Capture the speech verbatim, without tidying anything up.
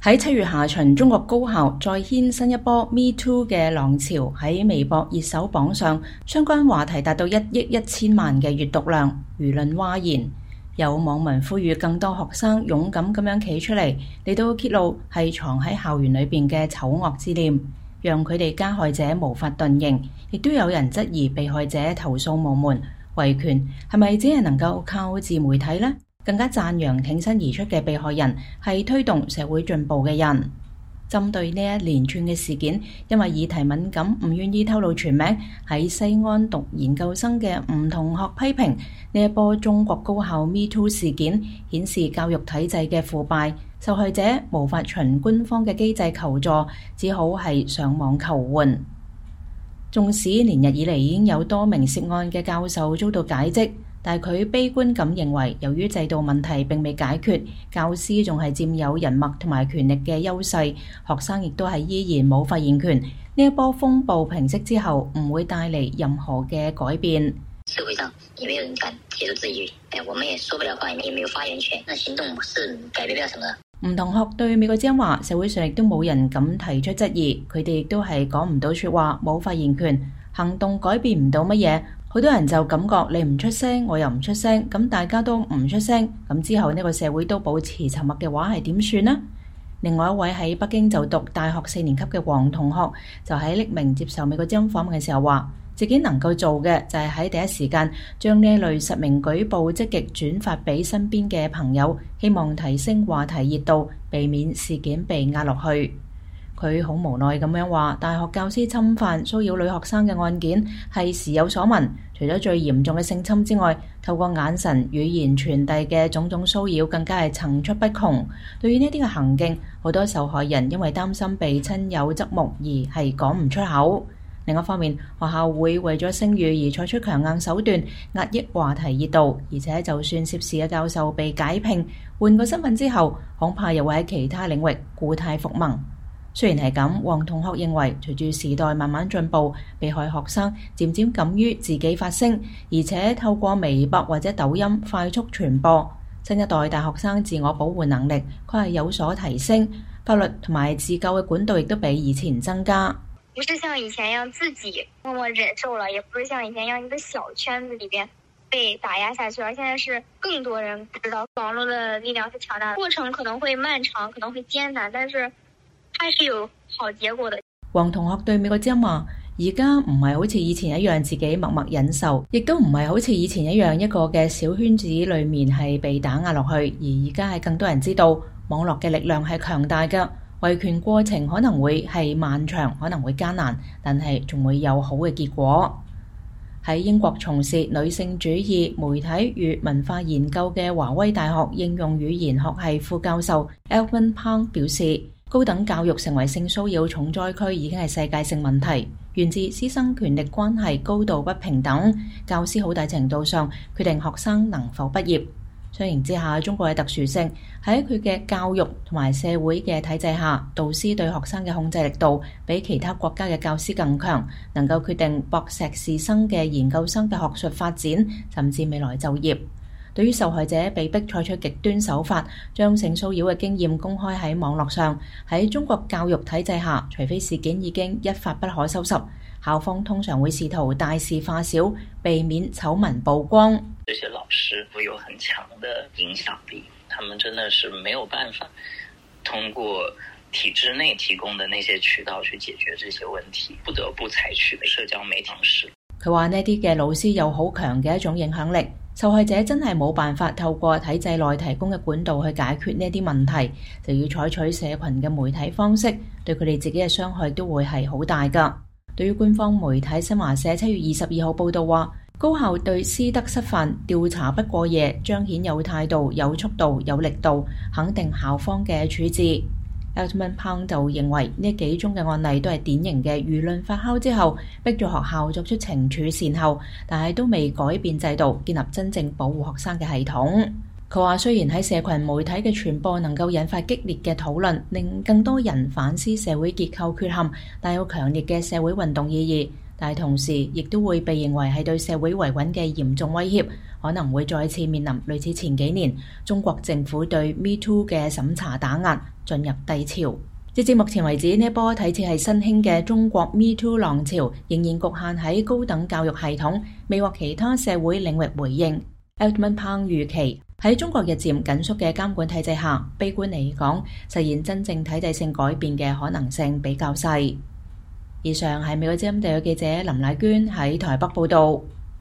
喺七月下旬，中國高校再掀新一波 Me Too 嘅浪潮，喺微博熱搜榜上，相關話題達到一億一千萬嘅閱讀量，輿論譁然。有網民呼籲更多學生勇敢咁樣企出嚟，嚟到揭露係藏喺校園裏邊嘅醜惡之念，讓佢哋加害者無法遁形。亦都有人質疑被害者投訴無門，維權係咪只係能夠靠自媒體呢？更加讚揚挺身而出嘅被害人係推動社會進步嘅人。針對呢一連串嘅事件，因為議題敏感，唔願意透露全名，喺西安讀研究生嘅吳同學批評呢一波中國高校 Me Too 事件顯示教育體制嘅腐敗，受害者無法循官方嘅機制求助，只好係上網求援。縱使連日以嚟已經有多名涉案嘅教授遭到解職，但係佢悲觀咁認為，由於制度問題並未解決，教師仲係佔有人脈同埋權力嘅優勢，學生亦都係依然冇發言權。呢一波風暴平息之後，唔會帶嚟任何嘅改變。 社會上也沒有人敢提出質疑，我們也說不了話，也沒有發言權，那行動是改變不了什麼。 吳同學對美國之音話，社會上亦都冇人敢提出質疑，佢哋亦都係講唔到說話，冇發言權，行動改變唔到乜嘢。好多人就感覺你唔出聲，我又唔出聲，咁大家都唔出聲，咁之後呢個社會都保持沉默嘅話係點算呢？另外一位喺北京就讀大學四年級嘅黃同學就喺匿名接受美國之音訪問嘅時候話，自己能夠做嘅就係喺第一時間將呢一類實名舉報積極轉發俾身邊嘅朋友，希望提升話題熱度，避免事件被壓落去。佢好無奈咁樣話，大學教師侵犯騷擾女學生嘅案件係時有所聞，除咗最嚴重嘅性侵之外，透過眼神語言傳遞嘅種種騷擾更加係層出不窮。對於呢啲嘅行徑，好多受害人因為擔心被親友側目而係講唔出口。另一方面，學校會為咗聲譽而採取強硬手段壓抑話題熱度，而且就算涉事嘅教授被解聘，換個身份之後，恐怕又會喺其他領域故態復萌。雖然係咁，黃同學認為隨住時代慢慢進步，被害學生漸漸敢於自己發聲，而且透過微博或者抖音快速傳播，新一代大學生自我保護能力佢係有所提升，法律同埋自救嘅管道亦都比以前增加。 不是像以前一樣自己默默忍受了，也不是像以前一樣一個小圈子裏邊被打壓下去，而現在是更多人知道網絡的力量是強大的，過程可能會漫長，可能會艱難，但是它是有好結果的。 黃同學對美國之音話，而家唔係好似以前一樣自己默默忍受，亦都唔係好似以前一樣一個嘅小圈子裏面係被打壓落去，而而家係更多人知道網絡嘅力量係強大嘅，維權過程可能會係漫長，可能會艱難，但係仲會有好嘅結果。喺英國從事女性主義、媒體與文化研究嘅華威大學應用語言學系副教授 Alvin Pang 表示，高等教育成為性騷擾重災區已經係世界性問題，源自師生權力關係高度不平等，教師好大程度上決定學生能否畢業。相形之下，中國嘅特殊性喺佢嘅教育同埋社會嘅體制下，導師對學生嘅控制力度比其他國家嘅教師更強，能夠決定博碩士生嘅研究生嘅學術發展，甚至未來就業。對於受害者被迫採取極端手法，將性騷擾嘅經驗公開喺網絡上，喺中國教育體制下，除非事件已經一發不可收拾，校方通常會試圖大事化小，避免醜聞曝光。 這些老師會有很強的影響力，他們真的是沒有辦法通過體制內提供的那些渠道去解決這些問題，不得不採取社交媒體方式。 佢話呢啲嘅老師有好強嘅一種影響力，受害者真係冇辦法透過體制內提供嘅管道去解決呢啲問題，就要採取社群嘅媒體方式，對佢哋自己嘅傷害都會係好大㗎。對於官方媒體新華社七月二十二號報道話，高校對師德失範調查不過夜，彰顯有態度、有速度、有力度，肯定校方嘅處置。Alvin Pang 就認為呢幾宗嘅案例都係典型嘅輿論發酵之後，逼咗學校作出懲處善後，但係都未改變制度，建立真正保護學生嘅系統。佢話雖然喺社群媒體嘅傳播能夠引發激烈嘅討論，令更多人反思社會結構缺陷，帶有強烈嘅社會運動意義， 但係同時亦都會被認為係對社會維穩嘅嚴重威脅，可能會再次面臨類似前幾年中國政府對 Me Too 嘅審查打壓，進入低潮。截至目前為止，呢一波睇似係新興嘅中國 Me Too 浪潮，仍然局限喺高等教育系統，未獲其他社會領域回應。Edmund Pang 預期喺中國日漸緊縮嘅監管體制下，悲觀嚟講，實現真正體制性改變嘅可能性比較細。以上係美國之音特約記者林乃娟喺台北報道。